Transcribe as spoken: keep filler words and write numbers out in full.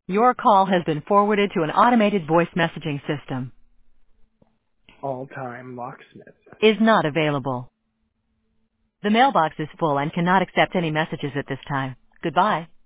Your call has been forwarded to an automated voice messaging system. All-time locksmith. Is not available. The mailbox is full and cannot accept any messages at this time. Goodbye.